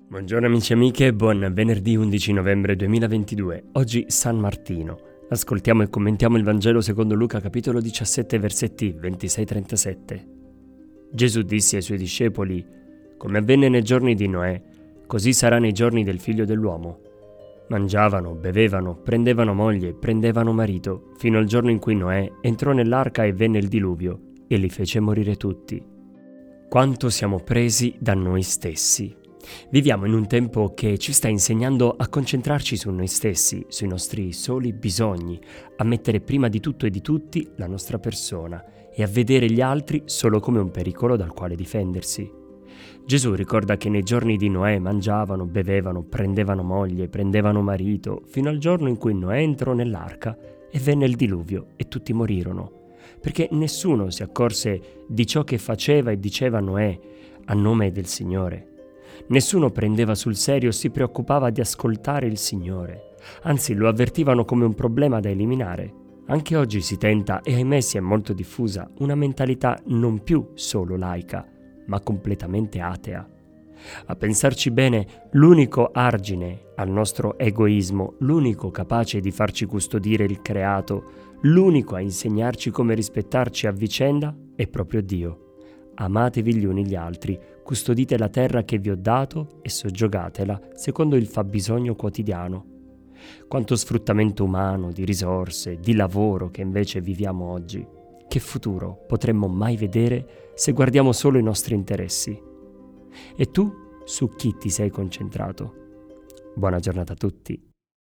Buongiorno amici e amiche, buon venerdì 11 novembre 2022. Oggi San Martino. Ascoltiamo e commentiamo il Vangelo secondo Luca capitolo 17 versetti 26-37. Gesù disse ai suoi discepoli: come avvenne nei giorni di Noè, così sarà nei giorni del Figlio dell'uomo. Mangiavano, bevevano, prendevano moglie, prendevano marito, fino al giorno in cui Noè entrò nell'arca e venne il diluvio e li fece morire tutti. Quanto siamo presi da noi stessi. Viviamo in un tempo che ci sta insegnando a concentrarci su noi stessi, sui nostri soli bisogni, a mettere prima di tutto e di tutti la nostra persona e a vedere gli altri solo come un pericolo dal quale difendersi. Gesù ricorda che nei giorni di Noè mangiavano, bevevano, prendevano moglie, prendevano marito, fino al giorno in cui Noè entrò nell'arca e venne il diluvio e tutti morirono, perché nessuno si accorse di ciò che faceva e diceva Noè a nome del Signore. Nessuno prendeva sul serio o si preoccupava di ascoltare il Signore, anzi lo avvertivano come un problema da eliminare. Anche oggi si tenta, e ahimè si è molto diffusa, una mentalità non più solo laica, ma completamente atea. A pensarci bene, l'unico argine al nostro egoismo, l'unico capace di farci custodire il creato, l'unico a insegnarci come rispettarci a vicenda è proprio Dio. Amatevi gli uni gli altri, custodite la terra che vi ho dato e soggiogatela secondo il fabbisogno quotidiano. Quanto sfruttamento umano, di risorse, di lavoro che invece viviamo oggi. Che futuro potremmo mai vedere se guardiamo solo i nostri interessi? E tu, su chi ti sei concentrato? Buona giornata a tutti.